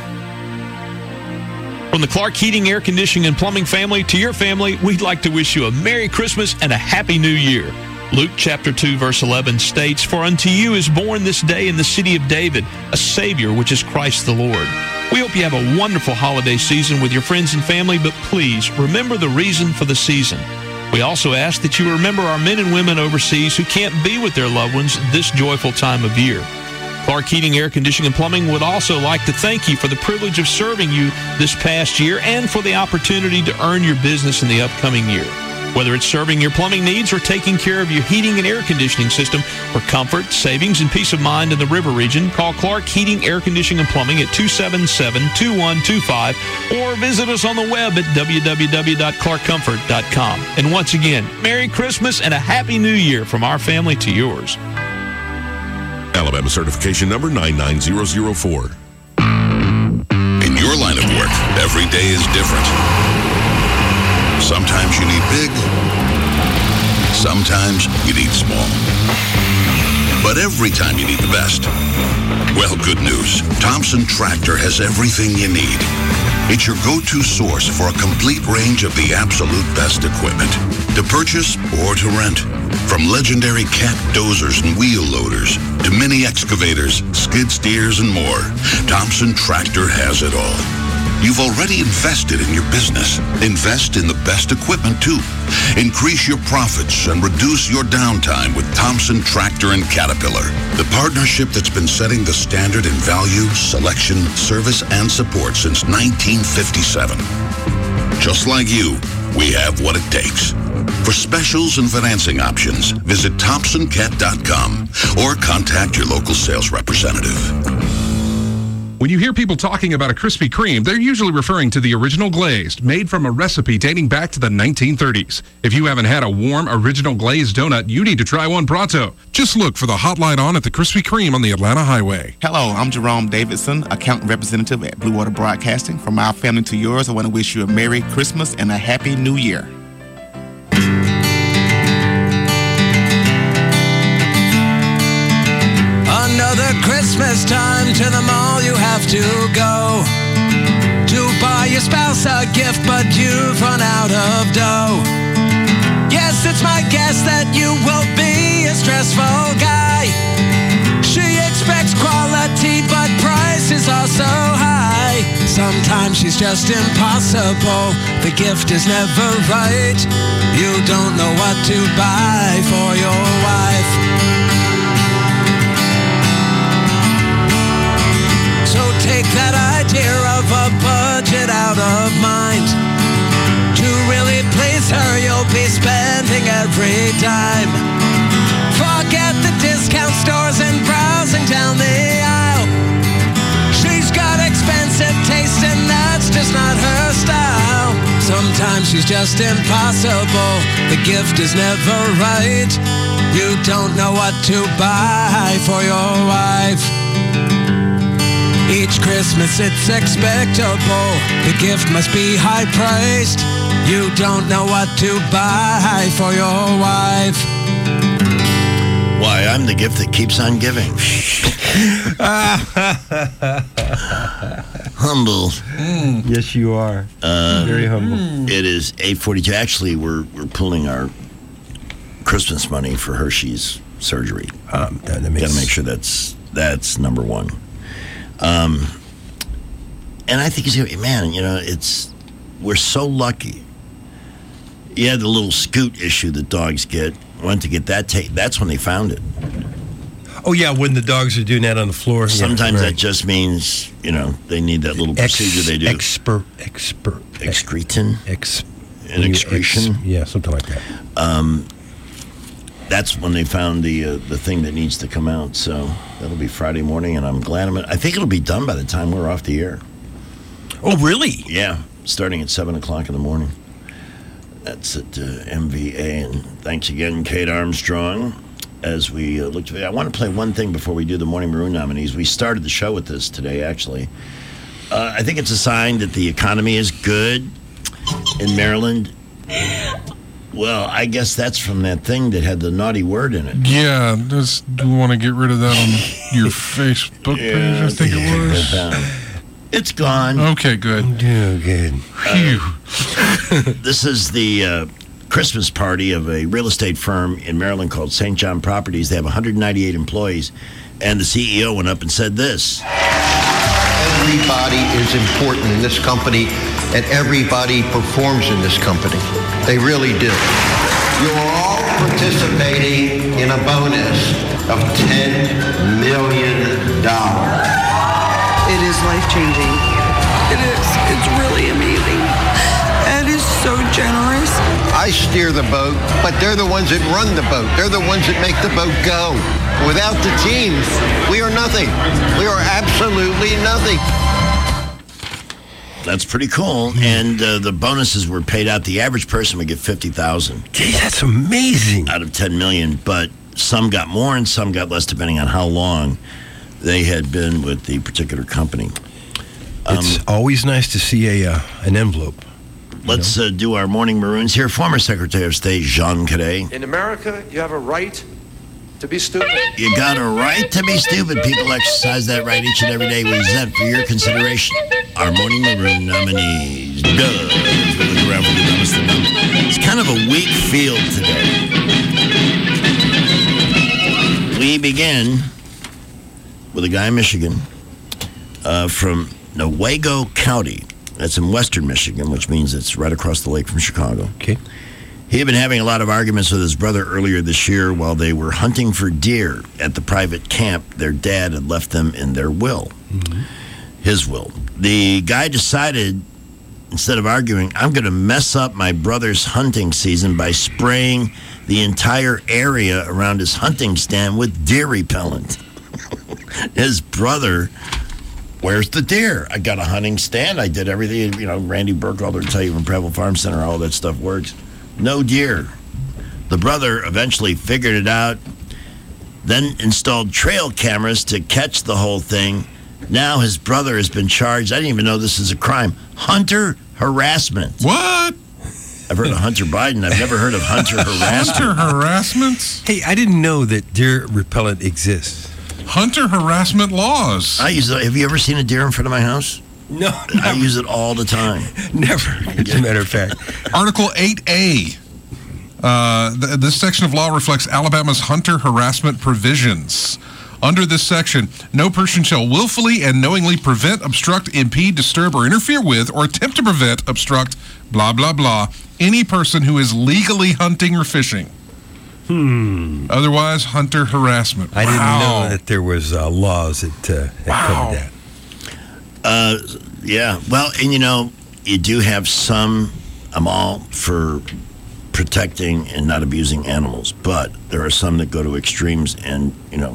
From the Clark Heating, Air Conditioning, and Plumbing family to your family, we'd like to wish you a Merry Christmas and a Happy New Year. Luke chapter 2, verse 11 states, "For unto you is born this day in the city of David a Savior, which is Christ the Lord." We hope you have a wonderful holiday season with your friends and family, but please remember the reason for the season. We also ask that you remember our men and women overseas who can't be with their loved ones this joyful time of year. Clark Heating, Air Conditioning, and Plumbing would also like to thank you for the privilege of serving you this past year and for the opportunity to earn your business in the upcoming year. Whether it's serving your plumbing needs or taking care of your heating and air conditioning system for comfort, savings, and peace of mind in the river region, call Clark Heating, Air Conditioning, and Plumbing at 277-2125 or visit us on the web at www.clarkcomfort.com. And once again, Merry Christmas and a Happy New Year from our family to yours. Alabama certification number 99004. In your line of work, every day is different. Sometimes you need big, sometimes you need small. But every time you need the best. Well, good news. Thompson Tractor has everything you need. It's your go-to source for a complete range of the absolute best equipment. To purchase or to rent. From legendary cat dozers and wheel loaders to mini excavators, skid steers, and more, Thompson Tractor has it all. You've already invested in your business. Invest in the best equipment, too. Increase your profits and reduce your downtime with Thompson Tractor and Caterpillar, the partnership that's been setting the standard in value, selection, service, and support since 1957. Just like you, we have what it takes. For specials and financing options, visit ThompsonCat.com or contact your local sales representative. When you hear people talking about a Krispy Kreme, they're usually referring to the original glazed, made from a recipe dating back to the 1930s. If you haven't had a warm, original glazed donut, you need to try one pronto. Just look for the hot light on at the Krispy Kreme on the Atlanta Highway. Hello, I'm Jerome Davidson, account representative at Blue Water Broadcasting. From our family to yours, I want to wish you a Merry Christmas and a Happy New Year. Another Christmas time, to the mall you have to go to buy your spouse a gift, but you've run out of dough. Yes, it's my guess that you will be a stressful guy. She expects quality, but prices are so high. Sometimes she's just impossible. The gift is never right. You don't know what to buy for your wife. So take that idea of a budget out of mind. To really please her, you'll be spending every dime. Forget the discount stores and browsing down the aisle. She's got expensive taste and that's just not her style. Sometimes she's just impossible. The gift is never right. You don't know what to buy for your wife. Each Christmas it's expectable. The gift must be high-priced. You don't know what to buy for your wife. Why, I'm the gift that keeps on giving. Humble. Yes, you are. Very humble. It is 8:42. Actually, we're pulling our Christmas money for Hershey's surgery. Got to make sure that's number one. And I think man, we're so lucky. You had the little scoot issue that dogs get. Went to get that that's when they found it. Oh, yeah, when the dogs are doing that on the floor. Sometimes that just means, they need that little procedure they do. Excretin? Excretion? Yeah, something like that. That's when they found the thing that needs to come out. So that'll be Friday morning, and I'm glad I think it'll be done by the time we're off the air. Oh, really? Yeah, starting at 7 o'clock in the morning. That's at MVA. And thanks again, Kate Armstrong. As we look to, I want to play one thing before we do the Morning Maroon nominees. We started the show with this today, actually. I think it's a sign that the economy is good in Maryland. Well, I guess that's from that thing that had the naughty word in it. Yeah, do you want to get rid of that on your Facebook page, I think it was? It's gone. Okay, good. Yeah, good. This is the Christmas party of a real estate firm in Maryland called St. John Properties. They have 198 employees, and the CEO went up and said this. Everybody is important in this company, and everybody performs in this company. They really do. You're all participating in a bonus of $10 million. It is life-changing. It is. It's really amazing. Ed is so generous. I steer the boat, but they're the ones that run the boat. They're the ones that make the boat go. Without the team, we are nothing. We are absolutely nothing. That's pretty cool. And the bonuses were paid out. The average person would get $50,000. Gee, that's amazing. Out of $10 million, but some got more and some got less, depending on how long they had been with the particular company. It's always nice to see an envelope. Let's do our morning maroons here. Former Secretary of State Jean Cadet. In America, you have a right to be stupid. You got a right to be stupid. People exercise that right each and every day. We present for your consideration our morning maroon nominees. Duh. Look around for the dumbest of them. It's kind of a weak field today. We begin with a guy in Michigan from Newaygo County. That's in western Michigan, which means it's right across the lake from Chicago. Okay. He had been having a lot of arguments with his brother earlier this year while they were hunting for deer at the private camp their dad had left them in their will. Mm-hmm. His will. The guy decided, instead of arguing, I'm going to mess up my brother's hunting season by spraying the entire area around his hunting stand with deer repellent. His brother Where's the deer? I got a hunting stand. I did everything. Randy Burkhalter will tell you from Prattville Farm Center, all that stuff works. No deer. The brother eventually figured it out, then installed trail cameras to catch the whole thing. Now his brother has been charged. I didn't even know this is a crime. Hunter harassment. What? I've heard of Hunter Biden. I've never heard of hunter harassment. Hunter harassment? Hey, I didn't know that deer repellent exists. Hunter harassment laws. I use it. Have you ever seen a deer in front of my house? No. I use it all the time. Never, as a matter of fact. Article 8A. This section of law reflects Alabama's hunter harassment provisions. Under this section, no person shall willfully and knowingly prevent, obstruct, impede, disturb, or interfere with, or attempt to prevent, obstruct, blah, blah, blah, any person who is legally hunting or fishing. Otherwise, hunter harassment. I didn't know that there was laws that covered that. Yeah. Well, and you do have some. I'm all for protecting and not abusing animals, but there are some that go to extremes, and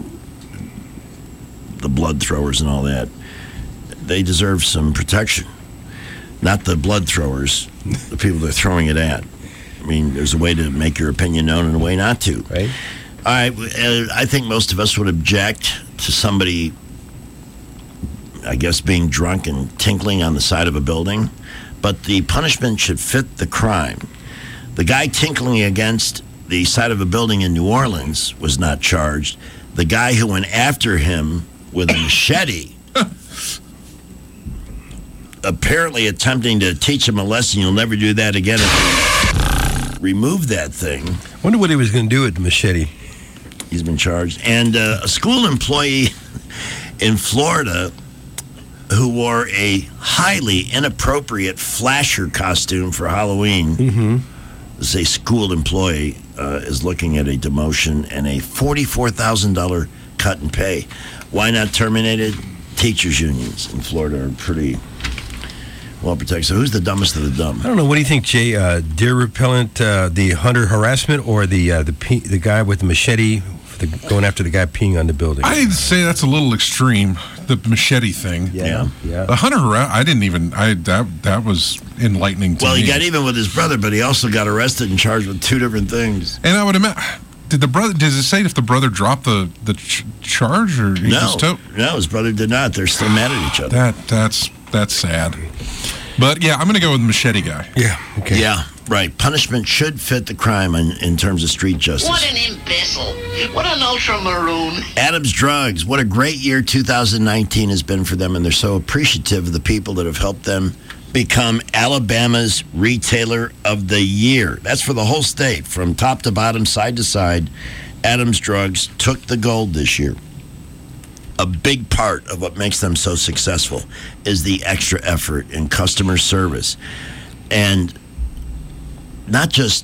the blood throwers and all that, they deserve some protection. Not the blood throwers, the people they're throwing it at. I mean, there's a way to make your opinion known and a way not to. Right. All right. I think most of us would object to somebody, I guess, being drunk and tinkling on the side of a building, but the punishment should fit the crime. The guy tinkling against the side of a building in New Orleans was not charged. The guy who went after him with a machete, apparently attempting to teach him a lesson, you'll never do that again. Remove that thing. Wonder what he was going to do with the machete. He's been charged. And a school employee in Florida who wore a highly inappropriate flasher costume for Halloween. Mm-hmm. This is a school employee is looking at a demotion and a $44,000 cut in pay. Why not terminate it? Teachers unions in Florida are pretty well protected. So who's the dumbest of the dumb? I don't know. What do you think, Jay? Deer repellent, the hunter harassment, or the guy with the machete going after the guy peeing on the building? I'd say that's a little extreme, the machete thing. Yeah. The hunter harassment, that was enlightening to me. Well, he got even with his brother, but he also got arrested and charged with two different things. And I would imagine, does it say if the brother dropped the charge, or he just No, his brother did not. They're still mad at each other. That's sad. But yeah, I'm going to go with the machete guy. Yeah. Okay. Yeah. Right. Punishment should fit the crime in terms of street justice. What an imbecile. What an ultra-maroon. Adams Drugs. What a great year 2019 has been for them, and they're so appreciative of the people that have helped them become Alabama's Retailer of the Year. That's for the whole state, from top to bottom, side to side. Adams Drugs took the gold this year. A big part of what makes them so successful is the extra effort in customer service. And not just,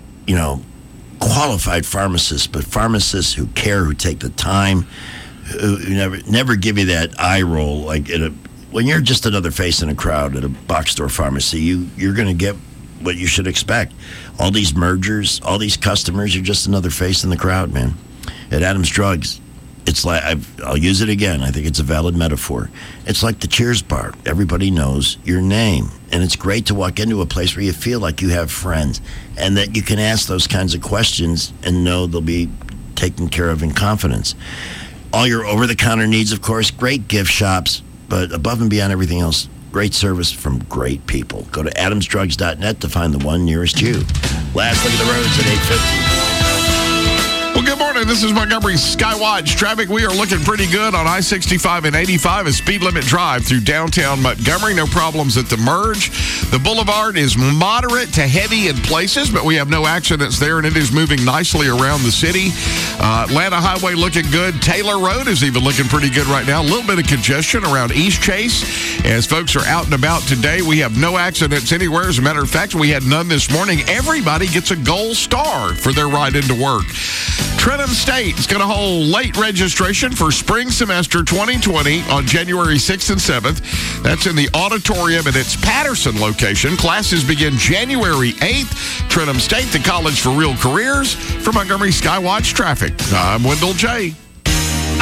qualified pharmacists, but pharmacists who care, who take the time, who never give you that eye roll. Like when you're just another face in a crowd at a box store pharmacy, you're going to get what you should expect. All these mergers, all these customers, you're just another face in the crowd, man. At Adams Drugs, it's like, I'll use it again. I think it's a valid metaphor. It's like the Cheers bar. Everybody knows your name. And it's great to walk into a place where you feel like you have friends and that you can ask those kinds of questions and know they'll be taken care of in confidence. All your over-the-counter needs, of course, great gift shops, but above and beyond everything else, great service from great people. Go to adamsdrugs.net to find the one nearest you. Last look at the roads at 8:50. Well, good morning. This is Montgomery Skywatch traffic. We are looking pretty good on I-65 and 85 as speed limit drive through downtown Montgomery. No problems at the merge. The boulevard is moderate to heavy in places, but we have no accidents there, and it is moving nicely around the city. Atlanta Highway looking good. Taylor Road is even looking pretty good right now. A little bit of congestion around East Chase as folks are out and about today. We have no accidents anywhere. As a matter of fact, we had none this morning. Everybody gets a gold star for their ride into work. Trenton State is going to hold late registration for spring semester 2020 on January 6th and 7th. That's in the auditorium at its Patterson location. Classes begin January 8th. Trenton State, the College for Real Careers. For Montgomery Skywatch Traffic, I'm Wendell J.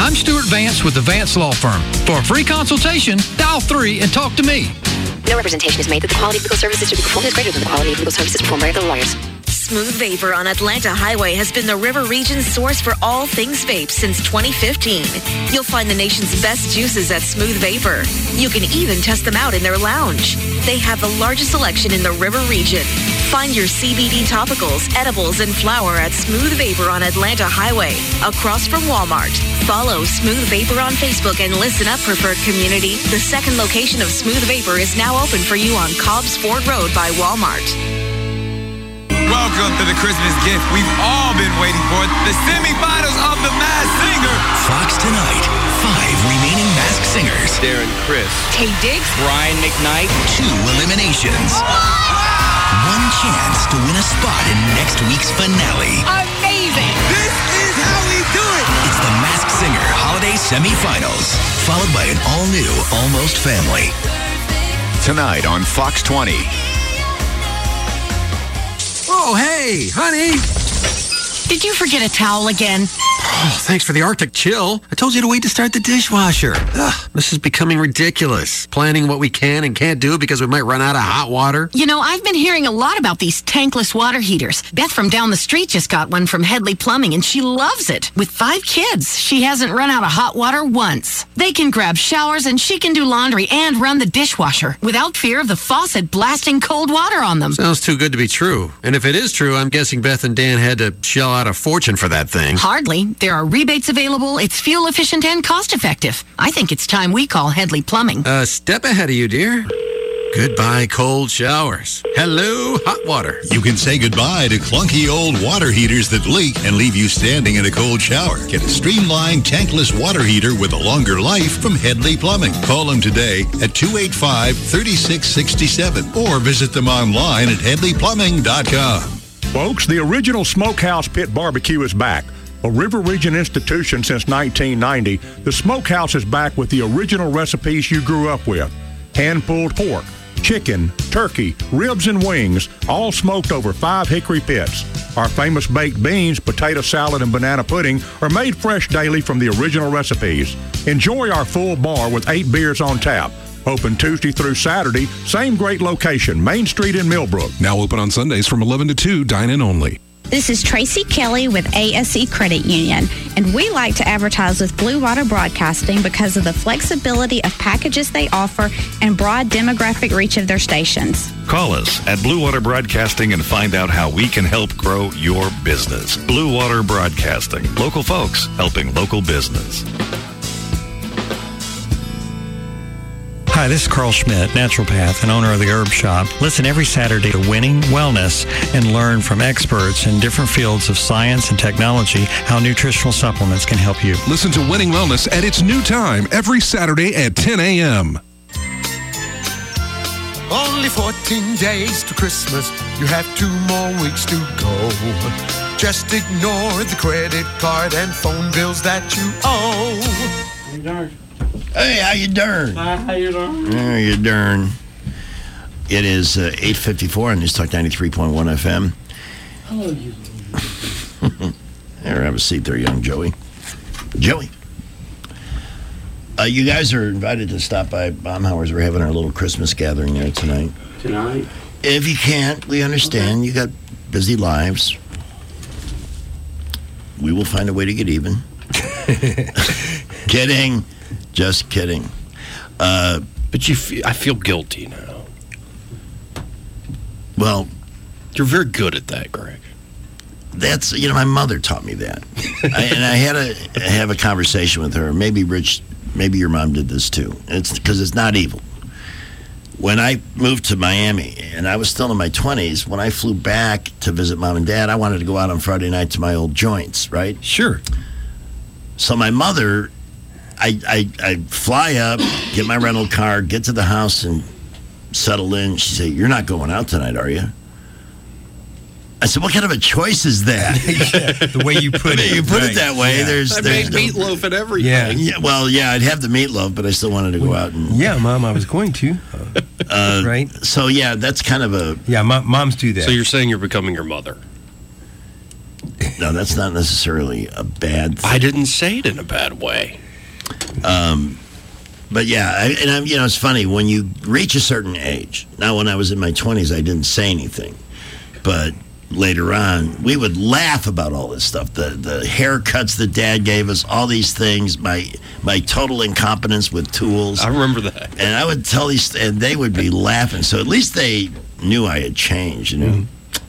I'm Stuart Vance with the Vance Law Firm. For a free consultation, dial 3 and talk to me. No representation is made that the quality of legal services to be performed is greater than the quality of legal services performed by other lawyers. Smooth Vapor on Atlanta Highway has been the River Region's source for all things vape since 2015. You'll find the nation's best juices at Smooth Vapor. You can even test them out in their lounge. They have the largest selection in the River Region. Find your CBD topicals, edibles, and flower at Smooth Vapor on Atlanta Highway, across from Walmart. Follow Smooth Vapor on Facebook and listen up, preferred community. The second location of Smooth Vapor is now open for you on Cobbs Ford Road by Walmart. Welcome to the Christmas gift we've all been waiting for, the semifinals of The Masked Singer. Fox tonight, 5 remaining Masked Singers. Darren Criss. Tay Diggs. Brian McKnight. 2 eliminations. One chance to win a spot in next week's finale. Amazing. This is how we do it. It's the Masked Singer Holiday Semifinals, followed by an all-new Almost Family. Tonight on Fox 20. Oh, hey, honey. Did you forget a towel again? Oh, thanks for the Arctic chill. I told you to wait to start the dishwasher. Ugh, this is becoming ridiculous. Planning what we can and can't do because we might run out of hot water. You know, I've been hearing a lot about these tankless water heaters. Beth from down the street just got one from Headley Plumbing, and she loves it. With 5 kids, she hasn't run out of hot water once. They can grab showers, and she can do laundry and run the dishwasher without fear of the faucet blasting cold water on them. Sounds too good to be true. And if it is true, I'm guessing Beth and Dan had to shell out a fortune for that thing. Hardly. There are rebates available. It's fuel efficient and cost effective. I think it's time we call Headley Plumbing. Step ahead of you, dear. Goodbye, cold showers. Hello, hot water. You can say goodbye to clunky old water heaters that leak and leave you standing in a cold shower. Get a streamlined tankless water heater with a longer life from Headley Plumbing. Call them today at 285-3667 or visit them online at headleyplumbing.com. Folks, the original Smokehouse Pit Barbecue is back. A River Region institution since 1990, the Smokehouse is back with the original recipes you grew up with. Hand-pulled pork, chicken, turkey, ribs, and wings, all smoked over 5 hickory pits. Our famous baked beans, potato salad, and banana pudding are made fresh daily from the original recipes. Enjoy our full bar with 8 beers on tap. Open Tuesday through Saturday, same great location, Main Street in Millbrook. Now open on Sundays from 11 to 2, dine-in only. This is Tracy Kelly with ASE Credit Union, and we like to advertise with Blue Water Broadcasting because of the flexibility of packages they offer and broad demographic reach of their stations. Call us at Blue Water Broadcasting and find out how we can help grow your business. Blue Water Broadcasting. Local folks helping local business. Hi, this is Carl Schmidt, naturopath and owner of the Herb Shop. Listen every Saturday to Winning Wellness and learn from experts in different fields of science and technology how nutritional supplements can help you. Listen to Winning Wellness at its new time every Saturday at 10 a.m. Only 14 days to Christmas. You have 2 more weeks to go. Just ignore the credit card and phone bills that you owe. Hey, how you doing? How you doing? How you doing? It is 8:54 on News Talk 93.1 FM. Hello, you. There, have a seat there, young Joey. Joey. You guys are invited to stop by Baumhauer's. We're having our little Christmas gathering there tonight. Tonight? If you can't, we understand. You got busy lives. We will find a way to get even. Kidding. Just kidding. But I feel guilty now. Well, you're very good at that, Greg. That's, my mother taught me that. And I had to have a conversation with her. Maybe Rich, maybe your mom did this too. It's because it's not evil. When I moved to Miami, and I was still in my 20s, when I flew back to visit Mom and Dad, I wanted to go out on Friday night to my old joints, right? Sure. So my mother, I fly up, get my rental car, get to the house, and settle in. She said, "You're not going out tonight, are you?" I said, "What kind of a choice is that?" The way you put it. You put it that way. Yeah. There's meatloaf and everything. Yeah. Well, I'd have the meatloaf, but I still wanted to go out and. Yeah, Mom, I was going to. Right. So that's kind of a. Yeah, moms do that. So you're saying you're becoming your mother. No, that's not necessarily a bad thing. I didn't say it in a bad way. But yeah, it's funny when you reach a certain age. Now, when I was in my 20s, I didn't say anything, but later on, we would laugh about all this stuff. The haircuts that Dad gave us, all these things, my total incompetence with tools. I remember that. And I would tell these, and they would be laughing. So at least they knew I had changed, Mm-hmm.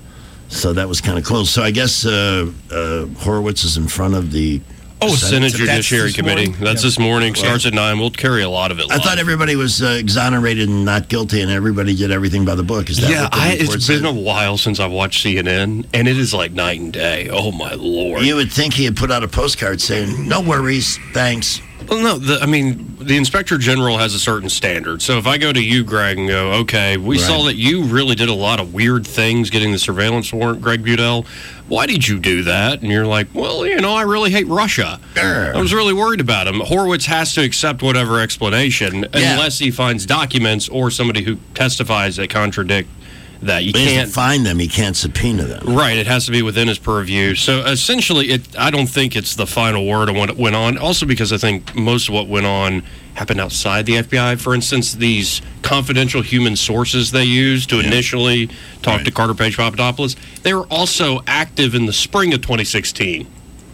So that was kind of cool. So I guess Horowitz is in front of the Senate Judiciary Committee. That's this morning. Starts at 9. We'll carry a lot of it live. I thought everybody was exonerated and not guilty, and everybody did everything by the book. Is that what the report it's said? been a while since I've watched CNN, and it is like night and day. Oh, my Lord. You would think he had put out a postcard saying, no worries, thanks. Well, no, the Inspector General has a certain standard. So if I go to you, Greg, and go, okay, we saw that you really did a lot of weird things getting the surveillance warrant, Greg Budell. Why did you do that? And you're like, well, I really hate Russia. I was really worried about him. Horowitz has to accept whatever explanation unless he finds documents or somebody who testifies that contradict that. You can't find them. He can't subpoena them. Right. It has to be within his purview. So essentially, I don't think it's the final word on what went on. Also because I think most of what went on happened outside the FBI. For instance, these confidential human sources they used to initially talk to Carter Page Papadopoulos, they were also active in the spring of 2016.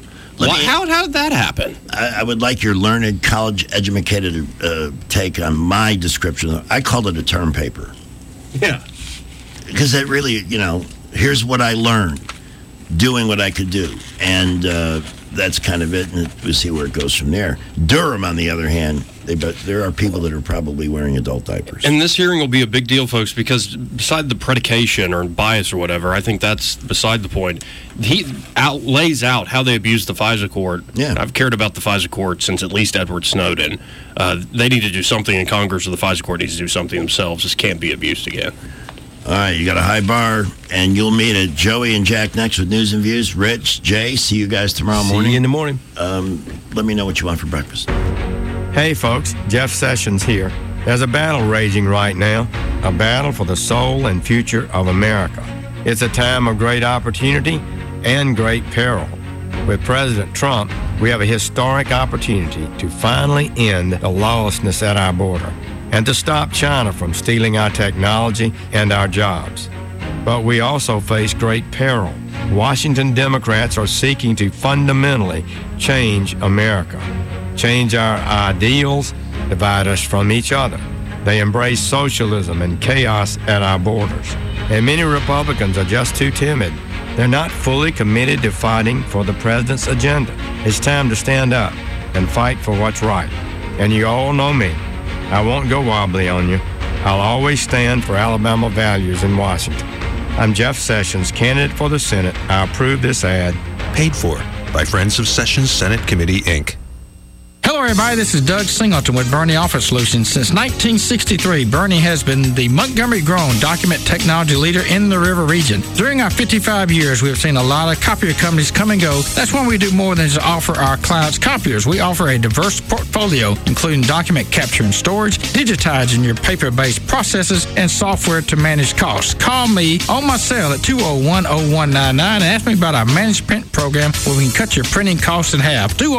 How did that happen? I would like your learned, college-educated take on my description. I called it a term paper. Yeah. Because it really, here's what I learned, doing what I could do. And that's kind of it, and we'll see where it goes from there. Durham, on the other hand, there are people that are probably wearing adult diapers. And this hearing will be a big deal, folks, because beside the predication or bias or whatever, I think that's beside the point. He lays out how they abused the FISA court. Yeah. I've cared about the FISA court since at least Edward Snowden. They need to do something in Congress, or the FISA court needs to do something themselves. This can't be abused again. All right, you got a high bar, and you'll meet at Joey and Jack next with News and Views. Rich, Jay, see you guys tomorrow morning. See you in the morning. Let me know what you want for breakfast. Hey, folks, Jeff Sessions here. There's a battle raging right now, a battle for the soul and future of America. It's a time of great opportunity and great peril. With President Trump, we have a historic opportunity to finally end the lawlessness at our border and to stop China from stealing our technology and our jobs. But we also face great peril. Washington Democrats are seeking to fundamentally change America, change our ideals, divide us from each other. They embrace socialism and chaos at our borders. And many Republicans are just too timid. They're not fully committed to fighting for the president's agenda. It's time to stand up and fight for what's right. And you all know me. I won't go wobbly on you. I'll always stand for Alabama values in Washington. I'm Jeff Sessions, candidate for the Senate. I approve this ad. Paid for by Friends of Sessions Senate Committee, Inc. Hello, everybody. This is Doug Singleton with Bernie Office Solutions. Since 1963, Bernie has been the Montgomery-grown document technology leader in the River region. During our 55 years, we have seen a lot of copier companies come and go. That's when we do more than just offer our clients copiers. We offer a diverse portfolio, including document capture and storage, digitizing your paper-based processes, and software to manage costs. Call me on my cell at 201-0199 and ask me about our managed print program where we can cut your printing costs in half.